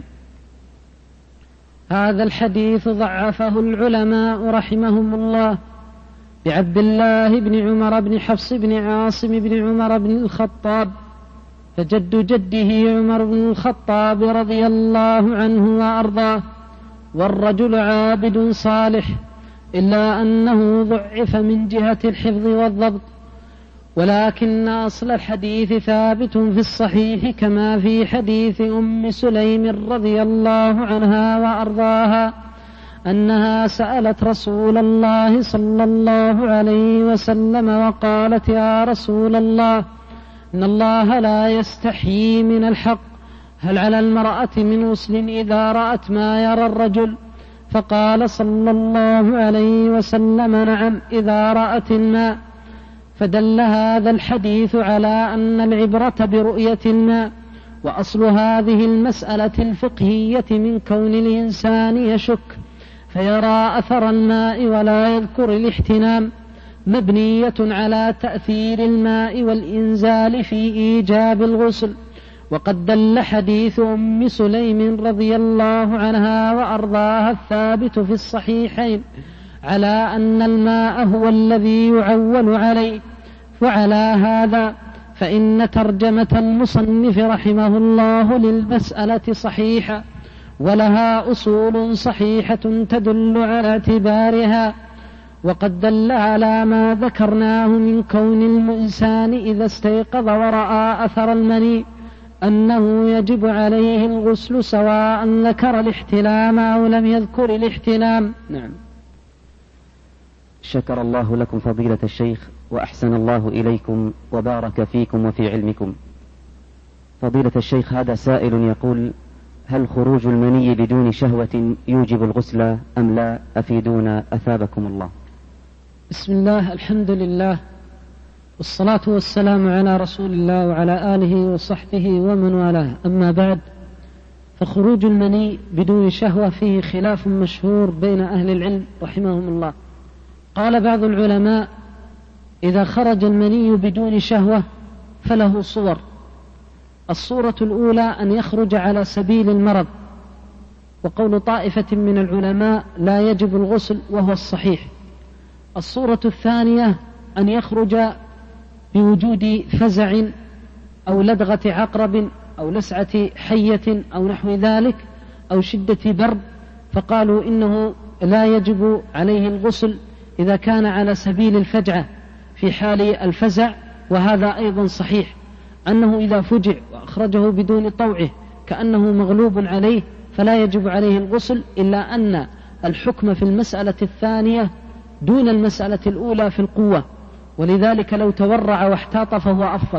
هذا الحديث ضعفه العلماء رحمهم الله بعبد الله بن عمر بن حفص بن عاصم بن عمر بن الخطاب، فجد جده عمر بن الخطاب رضي الله عنه وأرضاه، والرجل عابد صالح، إلا أنه ضعف من جهة الحفظ والضبط، ولكن أصل الحديث ثابت في الصحيح، كما في حديث أم سليم رضي الله عنها وأرضاها أنها سألت رسول الله صلى الله عليه وسلم وقالت: يا رسول الله، إن الله لا يستحيي من الحق، هل على المرأة من غسل إذا رأت ما يرى الرجل؟ فقال صلى الله عليه وسلم نعم إذا رأت الماء. فدل هذا الحديث على أن العبرة برؤية الماء. وأصل هذه المسألة الفقهية من كون الإنسان يشك فيرى أثر الماء ولا يذكر الاحتلام مبنية على تأثير الماء والإنزال في إيجاب الغسل. وقد دل حديث أم سليم رضي الله عنها وأرضاها الثابت في الصحيحين على أن الماء هو الذي يعول عليه. وعلى هذا فإن ترجمة المصنف رحمه الله للمسألة صحيحة ولها أصول صحيحة تدل على اعتبارها. وقد دل على ما ذكرناه من كون الإنسان إذا استيقظ ورأى أثر المني أنه يجب عليه الغسل سواء ذكر الاحتلام أو لم يذكر الاحتلام. نعم. شكر الله لكم فضيلة الشيخ وأحسن الله إليكم وبارك فيكم وفي علمكم. فضيلة الشيخ، هذا سائل يقول: هل خروج المني بدون شهوة يوجب الغسل أم لا؟ أفيدونا أثابكم الله. بسم الله، الحمد لله، والصلاة والسلام على رسول الله وعلى آله وصحبه ومن والاه. أما بعد، فخروج المني بدون شهوة فيه خلاف مشهور بين أهل العلم رحمهم الله. قال بعض العلماء: إذا خرج المني بدون شهوة فله صور. الصورة الأولى أن يخرج على سبيل المرض، وقول طائفة من العلماء لا يجب الغسل وهو الصحيح. الصورة الثانية أن يخرج بوجود فزع أو لدغة عقرب أو لسعة حية أو نحو ذلك أو شدة برد، فقالوا إنه لا يجب عليه الغسل إذا كان على سبيل الفجعة في حال الفزع. وهذا أيضا صحيح، أنه إذا فجع وأخرجه بدون طوعه كأنه مغلوب عليه فلا يجب عليه الغسل، إلا أن الحكم في المسألة الثانية دون المسألة الأولى في القوة، ولذلك لو تورع واحتاط فهو أفضل.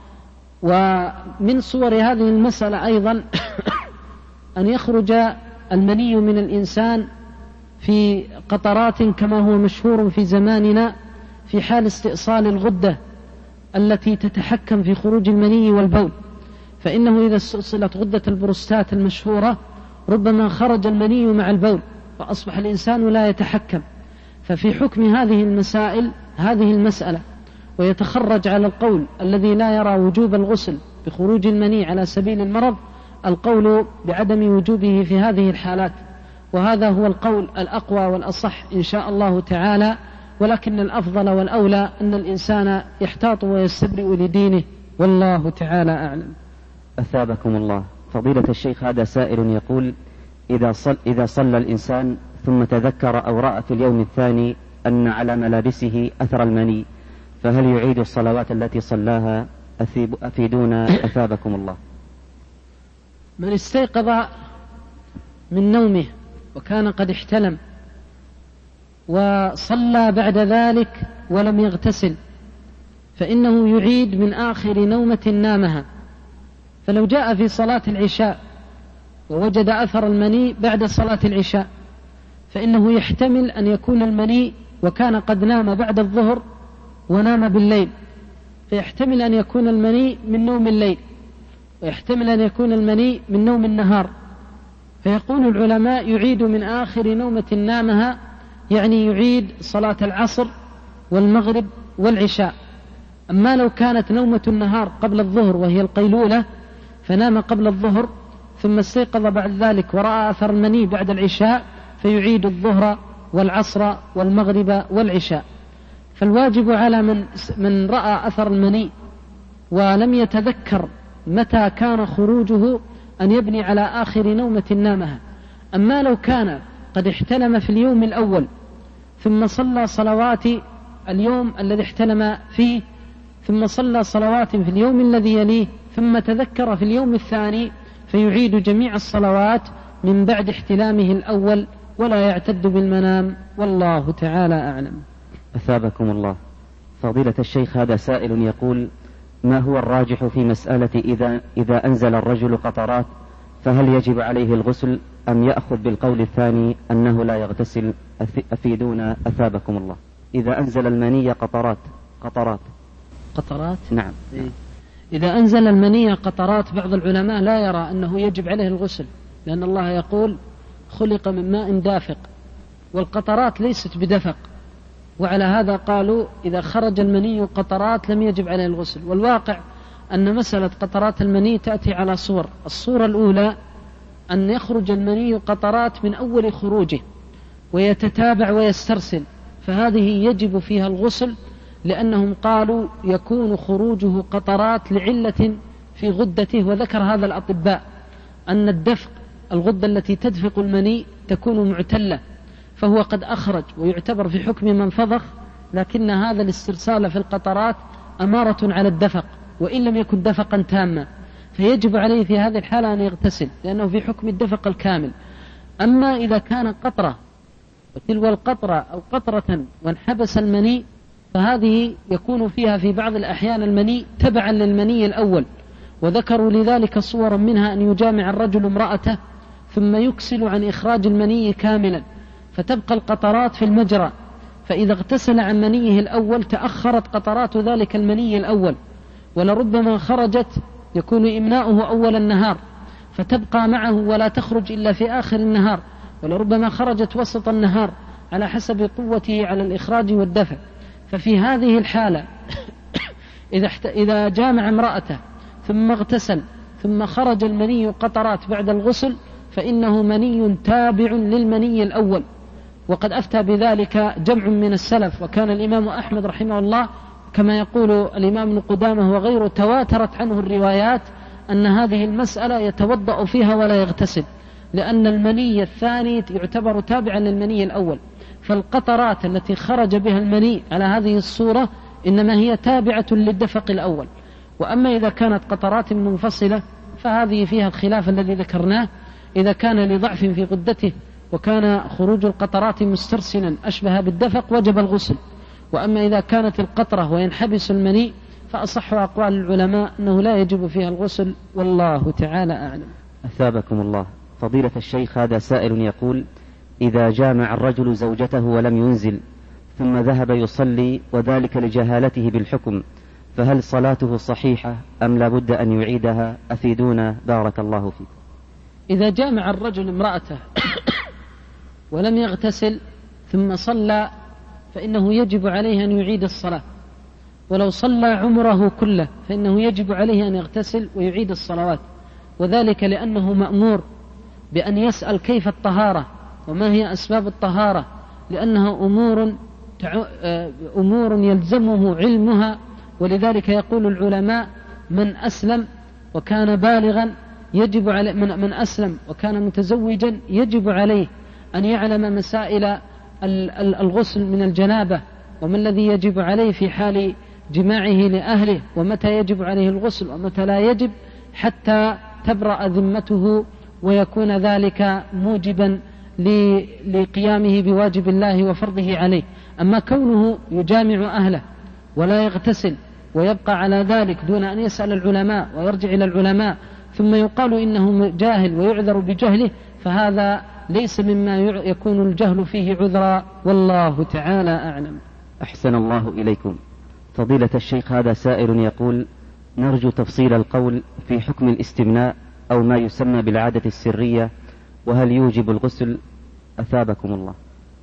ومن صور هذه المسألة أيضا أن يخرج المني من الإنسان في قطرات كما هو مشهور في زماننا في حال استئصال الغدة التي تتحكم في خروج المني والبول، فإنه إذا استئصلت غدة البروستات المشهورة ربما خرج المني مع البول فأصبح الإنسان لا يتحكم. ففي حكم هذه المسائل هذه المسألة، ويتخرج على القول الذي لا يرى وجوب الغسل بخروج المني على سبيل المرض القول بعدم وجوبه في هذه الحالات، وهذا هو القول الأقوى والأصح إن شاء الله تعالى. ولكن الأفضل والأولى أن الإنسان يحتاط ويستبرئ لدينه، والله تعالى أعلم. أثابكم الله. فضيلة الشيخ، هذا سائل يقول: إذا صلى الإنسان ثم تذكر أو رأى في اليوم الثاني أن على ملابسه أثر المني، فهل يعيد الصلوات التي صلاها؟ أفيدونا أثابكم الله. من استيقظ من نومه وكان قد احتلم وصلى بعد ذلك ولم يغتسل فإنه يعيد من آخر نومة نامها. فلو جاء في صلاة العشاء ووجد أثر المني بعد صلاة العشاء فإنه يحتمل أن يكون المني وكان قد نام بعد الظهر ونام بالليل، فيحتمل أن يكون المني من نوم الليل ويحتمل أن يكون المني من نوم النهار. فيقول العلماء يعيد من آخر نومة نامها، يعني يعيد صلاة العصر والمغرب والعشاء. أما لو كانت نومة النهار قبل الظهر وهي القيلولة فنام قبل الظهر ثم استيقظ بعد ذلك ورأى أثر المني بعد العشاء فيعيد الظهر والعصر والمغرب والعشاء. فالواجب على من رأى أثر المني ولم يتذكر متى كان خروجه أن يبني على آخر نومة نامها. أما لو كان قد احتلم في اليوم الأول ثم صلى صلوات اليوم الذي احتلم فيه ثم صلى صلوات في اليوم الذي يليه ثم تذكر في اليوم الثاني فيعيد جميع الصلوات من بعد احتلامه الأول ولا يعتد بالمنام، والله تعالى أعلم. أثابكم الله. فضيلة الشيخ، هذا سائل يقول: ما هو الراجح في مسألة إذا أنزل الرجل قطرات فهل يجب عليه الغسل أم يأخذ بالقول الثاني أنه لا يغتسل؟ أفيدونا أثابكم الله. إذا أنزل المني قطرات. نعم. إذا أنزل المني قطرات بعض العلماء لا يرى أنه يجب عليه الغسل، لأن الله يقول خلق من ماء دافق، والقطرات ليست بدفق، وعلى هذا قالوا إذا خرج المني قطرات لم يجب عليه الغسل. والواقع أن مسألة قطرات المني تأتي على صور. الصورة الأولى أن يخرج المني قطرات من أول خروجه ويتتابع ويسترسل، فهذه يجب فيها الغسل، لأنهم قالوا يكون خروجه قطرات لعلة في غدته. وذكر هذا الأطباء أن الدفق، الغدة التي تدفق المني تكون معتلة، فهو قد أخرج ويعتبر في حكم من فضخ، لكن هذا الاسترسال في القطرات أمارة على الدفق وإن لم يكن دفقا تاما، فيجب عليه في هذه الحالة أن يغتسل لأنه في حكم الدفق الكامل. أما إذا كان قطرة وتلو القطرة أو قطرة وانحبس المني، فهذه يكون فيها في بعض الأحيان المني تبعا للمني الأول، وذكروا لذلك صورا منها أن يجامع الرجل امرأته ثم يكسل عن إخراج المني كاملا فتبقى القطرات في المجرى، فإذا اغتسل عن منيه الأول تأخرت قطرات ذلك المني الأول، ولربما خرجت يكون إمناؤه أول النهار فتبقى معه ولا تخرج إلا في آخر النهار، ولربما خرجت وسط النهار على حسب قوته على الإخراج والدفع. ففي هذه الحالة إذا جامع امرأته ثم اغتسل ثم خرج المني قطرات بعد الغسل فإنه مني تابع للمني الأول، وقد أفتى بذلك جمع من السلف، وكان الإمام أحمد رحمه الله كما يقول الإمام ابن قدامة وغيره تواترت عنه الروايات أن هذه المسألة يتوضأ فيها ولا يغتسل، لأن المني الثاني يعتبر تابعا للمني الأول، فالقطرات التي خرج بها المني على هذه الصورة إنما هي تابعة للدفق الأول. وأما إذا كانت قطرات منفصلة فهذه فيها الخلاف الذي ذكرناه، إذا كان لضعف في غدته وكان خروج القطرات مسترسلا أشبه بالدفق وجب الغسل، وأما إذا كانت القطرة وينحبس المني فأصح أقوال العلماء أنه لا يجب فيها الغسل، والله تعالى أعلم. أثابكم الله. فضيلة الشيخ، هذا سائل يقول: إذا جامع الرجل زوجته ولم ينزل ثم ذهب يصلي وذلك لجهالته بالحكم، فهل صلاته صحيحة أم لا بد أن يعيدها؟ أفيدونا بارك الله فيكم. إذا جامع الرجل امرأته ولم يغتسل ثم صلى فإنه يجب عليه أن يعيد الصلاة، ولو صلى عمره كله فإنه يجب عليه أن يغتسل ويعيد الصلوات، وذلك لأنه مأمور بأن يسأل كيف الطهارة وما هي أسباب الطهارة، لأنها أمور يلزمه علمها. ولذلك يقول العلماء: من أسلم وكان بالغا يجب عليه، من أسلم وكان متزوجا يجب عليه أن يعلم مسائل الغسل من الجنابة، وما الذي يجب عليه في حال جماعه لأهله، ومتى يجب عليه الغسل ومتى لا يجب، حتى تبرأ ذمته ويكون ذلك موجبا لقيامه بواجب الله وفرضه عليه. أما كونه يجامع أهله ولا يغتسل ويبقى على ذلك دون أن يسأل العلماء ويرجع إلى العلماء ثم يقال إنه جاهل ويعذر بجهله، فهذا ليس مما يكون الجهل فيه عذرا، والله تعالى أعلم. أحسن الله إليكم. فضيلة الشيخ، هذا سائل يقول: نرجو تفصيل القول في حكم الاستمناء أو ما يسمى بالعادة السرية، وهل يوجب الغسل؟ أثابكم الله.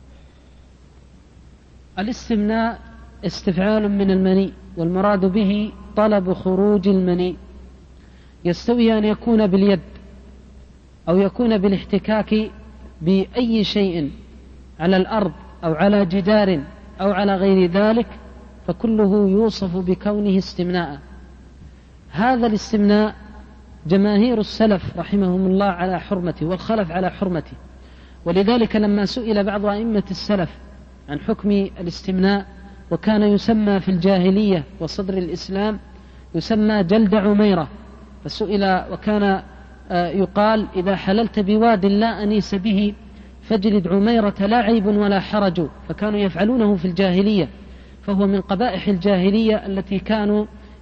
الاستمناء استفعال من المني، والمراد به طلب خروج المني، يستوي أن يكون باليد أو يكون بالاحتكاك بأي شيء على الأرض أو على جدار أو على غير ذلك، فكله يوصف بكونه استمناء. هذا الاستمناء جماهير السلف رحمهم الله على حرمته والخلف على حرمته، ولذلك لما سئل بعض أئمة السلف عن حكم الاستمناء، وكان يسمى في الجاهلية وصدر الإسلام يسمى جلد عميرة، فسئل وكان يقال: إذا حللت بواد لا أنيس به فاجلد عميرة لا عيب ولا حرج، فكانوا يفعلونه في الجاهلية، فهو من قبائح الجاهلية التي كانوا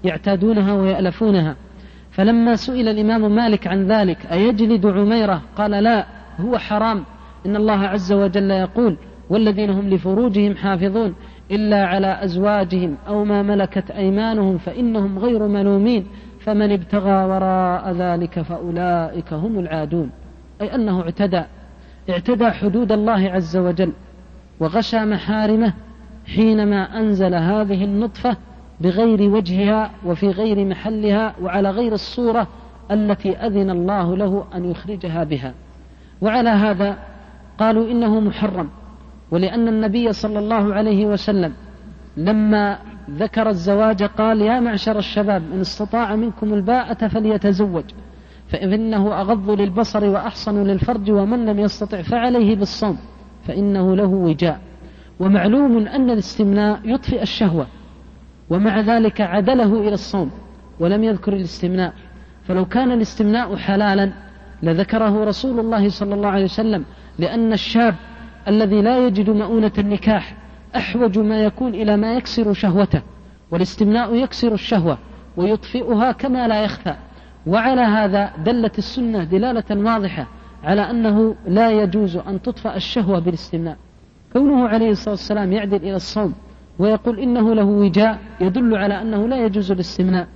يعتادونها ويألفونها. فلما سئل الإمام مالك عن ذلك أيجلد عميرة قال لا، هو حرام. إن الله عز وجل يقول والذين هم لفروجهم حافظون إلا على أزواجهم أو ما ملكت أيمانهم فإنهم غير ملومين فمن ابتغى وراء ذلك فأولئك هم العادون. أي أنه اعتدى حدود الله عز وجل وغشى محارمه حينما أنزل هذه النطفة بغير وجهها وفي غير محلها وعلى غير الصورة التي أذن الله له أن يخرجها بها. وعلى هذا قالوا إنه محرم، ولأن النبي صلى الله عليه وسلم لما ذكر الزواج قال يا معشر الشباب من استطاع منكم الباءة فليتزوج فإنه أغض للبصر وأحصن للفرج ومن لم يستطع فعليه بالصوم فإنه له وجاء. ومعلوم أن الاستمناء يطفئ الشهوة، ومع ذلك عدله إلى الصوم ولم يذكر الاستمناء. فلو كان الاستمناء حلالا لذكره رسول الله صلى الله عليه وسلم، لأن الشاب الذي لا يجد مؤونة النكاح أحوج ما يكون إلى ما يكسر شهوته، والاستمناء يكسر الشهوة ويطفئها كما لا يخفى. وعلى هذا دلت السنة دلالة واضحة على أنه لا يجوز أن تطفأ الشهوة بالاستمناء. كونه عليه الصلاة والسلام يعدل إلى الصوم ويقول إنه له وجاء يدل على أنه لا يجوز الاستمناء.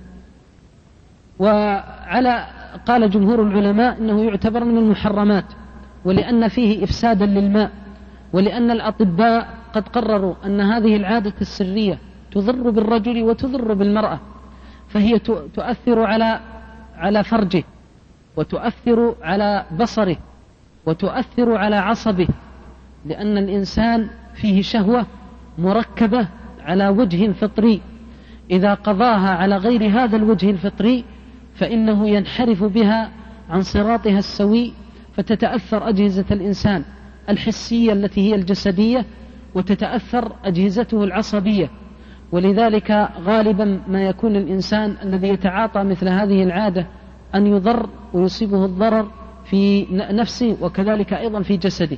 قال جمهور العلماء إنه يعتبر من المحرمات، ولأن فيه إفسادا للماء، ولأن الأطباء قد قرروا أن هذه العادة السرية تضر بالرجل وتضر بالمرأة، فهي تؤثر على فرجه وتؤثر على بصره وتؤثر على عصبه، لأن الإنسان فيه شهوة مركبة على وجه فطري، إذا قضاها على غير هذا الوجه الفطري فإنه ينحرف بها عن صراطها السوي، فتتأثر أجهزة الإنسان الحسية التي هي الجسدية وتتأثر أجهزته العصبية. ولذلك غالبا ما يكون الإنسان الذي يتعاطى مثل هذه العادة أن يضر ويصيبه الضرر في نفسه وكذلك أيضا في جسده.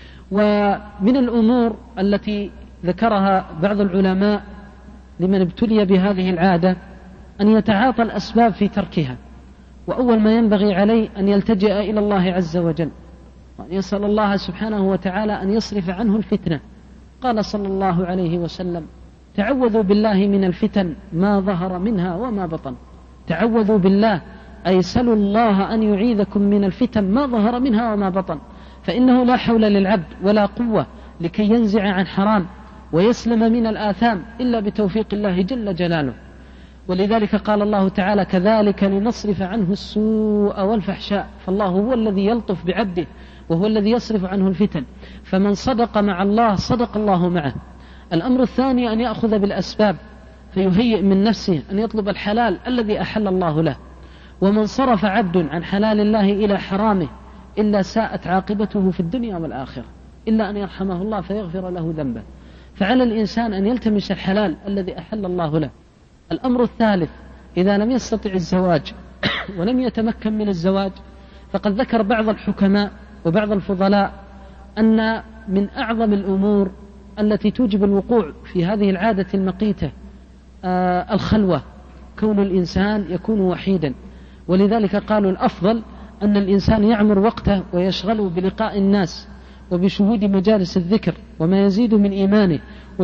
ومن الأمور التي ذكرها بعض العلماء لمن ابتلي بهذه العادة أن يتعاطى الأسباب في تركها، وأول ما ينبغي عليه أن يلتجئ إلى الله عز وجل وأن يسأل الله سبحانه وتعالى أن يصرف عنه الفتنة. قال صلى الله عليه وسلم تعوذوا بالله من الفتن ما ظهر منها وما بطن. تعوذوا بالله أي سلوا الله أن يعيذكم من الفتن ما ظهر منها وما بطن، فإنه لا حول للعبد ولا قوة لكي ينزع عن حرام ويسلم من الآثام إلا بتوفيق الله جل جلاله. ولذلك قال الله تعالى كذلك لنصرف عنه السوء والفحشاء. فالله هو الذي يلطف بعبده وهو الذي يصرف عنه الفتن، فمن صدق مع الله صدق الله معه. الأمر الثاني أن يأخذ بالأسباب فيهيئ من نفسه أن يطلب الحلال الذي أحل الله له. ومن صرف عبد عن حلال الله إلى حرامه إلا ساءت عاقبته في الدنيا والآخرة إلا أن يرحمه الله فيغفر له ذنبه. فعلى الإنسان أن يلتمس الحلال الذي أحل الله له. الأمر الثالث إذا لم يستطع الزواج ولم يتمكن من الزواج، فقد ذكر بعض الحكماء وبعض الفضلاء أن من أعظم الأمور التي توجب الوقوع في هذه العادة المقيتة الخلوة، كون الإنسان يكون وحيدا. ولذلك قالوا الأفضل أن الإنسان يعمر وقته ويشغله بلقاء الناس وبشهود مجالس الذكر وما يزيد من إيمانه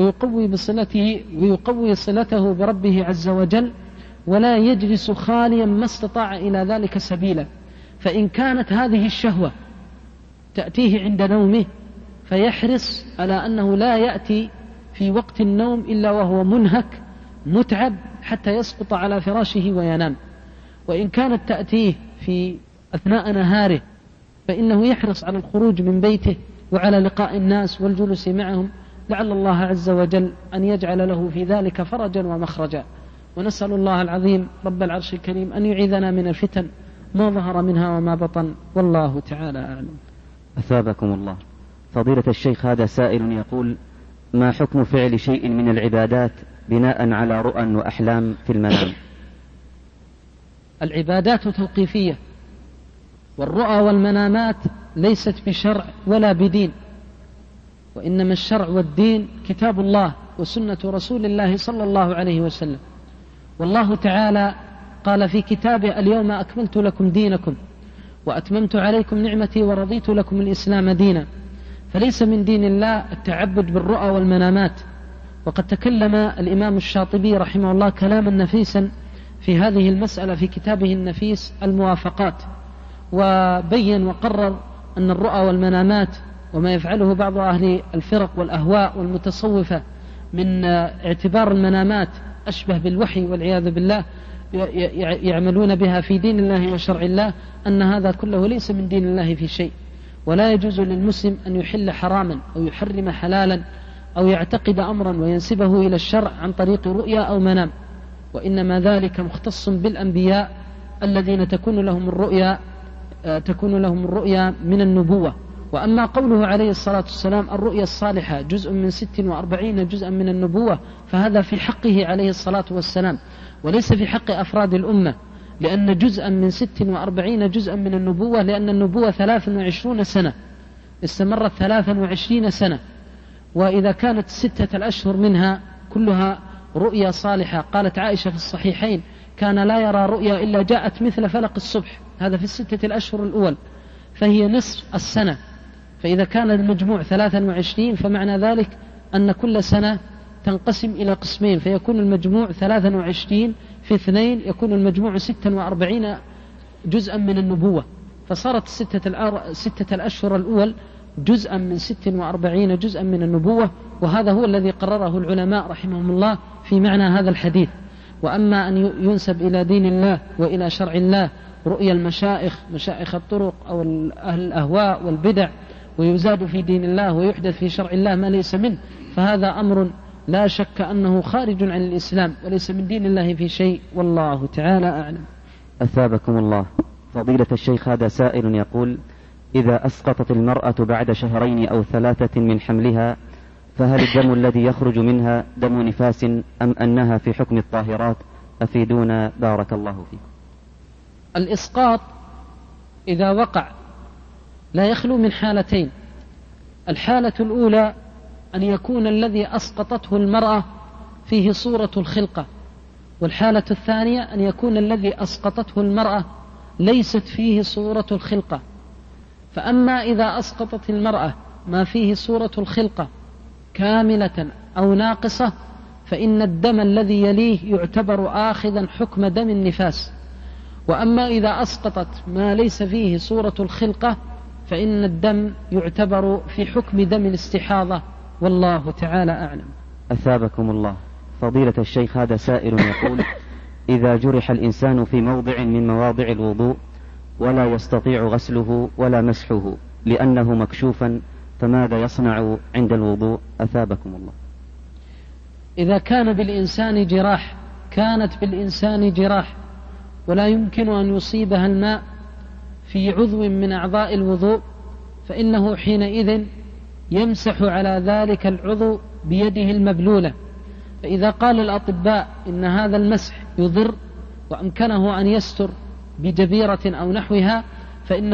ويقوي صلته بربه عز وجل، ولا يجلس خاليا ما استطاع إلى ذلك سبيلا. فإن كانت هذه الشهوة تأتيه عند نومه فيحرص على أنه لا يأتي في وقت النوم إلا وهو منهك متعب حتى يسقط على فراشه وينام. وإن كانت تأتيه في أثناء نهاره فإنه يحرص على الخروج من بيته وعلى لقاء الناس والجلوس معهم، لعل الله عز وجل أن يجعل له في ذلك فرجا ومخرجا. ونسأل الله العظيم رب العرش الكريم أن يعيذنا من الفتن ما ظهر منها وما بطن، والله تعالى أعلم. أثابكم الله. فضيلة الشيخ، هذا سائل يقول: ما حكم فعل شيء من العبادات بناء على رؤى وأحلام في المنام؟ العبادات توقيفية، والرؤى والمنامات ليست بشرع ولا بدين، وإنما الشرع والدين كتاب الله وسنة رسول الله صلى الله عليه وسلم. والله تعالى قال في كتابه: اليوم أكملت لكم دينكم وأتممت عليكم نعمتي ورضيت لكم الإسلام دينا. فليس من دين الله التعبد بالرؤى والمنامات. وقد تكلم الإمام الشاطبي رحمه الله كلاما نفيسا في هذه المسألة في كتابه النفيس الموافقات، وبين وقرر أن الرؤى والمنامات وما يفعله بعض أهل الفرق والأهواء والمتصوفة من اعتبار المنامات أشبه بالوحي والعياذ بالله يعملون بها في دين الله وشرع الله، أن هذا كله ليس من دين الله في شيء. ولا يجوز للمسلم أن يحل حراما أو يحرم حلالا أو يعتقد أمرا وينسبه إلى الشرع عن طريق رؤيا أو منام، وإنما ذلك مختص بالأنبياء الذين تكون لهم الرؤيا من النبوة. وأما قوله عليه الصلاة والسلام: الرؤيا الصالحة جزء من 46 جزءا من النبوة، فهذا في حقه عليه الصلاة والسلام، وليس في حق أفراد الأمة، لأن جزءا من 46 جزءا من النبوة، لأن النبوة 23 سنة استمرت 23 سنة. وإذا كانت 6 الأشهر منها كلها رؤيا صالحة، قالت عائشة في الصحيحين: كان لا يرى رؤيا إلا جاءت مثل فلق الصبح، هذا في 6 الأشهر الأول، فهي نصف السنة. فإذا كان المجموع 23 فمعنى ذلك أن كل سنة تنقسم إلى قسمين، فيكون المجموع 23 في 2 يكون المجموع 46 جزءا من النبوة، فصارت 6 الأشهر الأول جزءا من 46 جزءا من النبوة. وهذا هو الذي قرره العلماء رحمهم الله في معنى هذا الحديث. وأما أن ينسب إلى دين الله وإلى شرع الله رؤيا مشائخ الطرق أو أهل الأهواء والبدع، ويزاد في دين الله ويحدث في شرع الله ما ليس منه، فهذا أمر لا شك أنه خارج عن الإسلام وليس من دين الله في شيء، والله تعالى أعلم. أثابكم الله. فضيلة الشيخ، هذا سائل يقول: إذا أسقطت المرأة بعد 2 أو 3 من حملها، فهل الدم الذي يخرج منها دم نفاس أم أنها في حكم الطاهرات؟ أفيدونا بارك الله فيكم. الإسقاط إذا وقع لا يخلو من حالتين: الحالة الأولى أن يكون الذي أسقطته المرأة فيه صورة الخلقة، والحالة الثانية أن يكون الذي أسقطته المرأة ليست فيه صورة الخلقة. فأما إذا أسقطت المرأة ما فيه صورة الخلقة كاملة أو ناقصة، فإن الدم الذي يليه يعتبر آخذا حكم دم النفاس. وأما إذا أسقطت ما ليس فيه صورة الخلقة فإن الدم يعتبر في حكم دم الاستحاضة، والله تعالى أعلم. أثابكم الله. فضيلة الشيخ، هذا سائل يقول: إذا جرح الإنسان في موضع من مواضع الوضوء ولا يستطيع غسله ولا مسحه لأنه مكشوفا، فماذا يصنع عند الوضوء؟ أثابكم الله. إذا كانت بالإنسان جراح ولا يمكن أن يصيبها الماء في عضو من أعضاء الوضوء، فإنه حينئذ يمسح على ذلك العضو بيده المبلولة. فإذا قال الأطباء إن هذا المسح يضر وأمكنه أن يستر بجبيرة أو نحوها، فإنه